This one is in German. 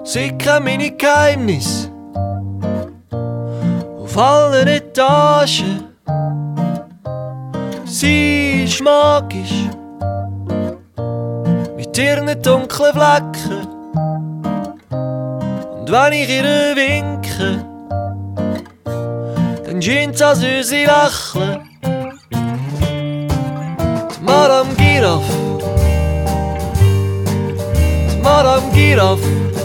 Sie kennt meine Geheimnisse auf allen Etagen. Sie ist magisch mit ihren dunklen Flecken. Und wenn ich ihr winke, dann scheint's, als würde sie lächeln. Die Madame Giraffe, die Madame Giraffe,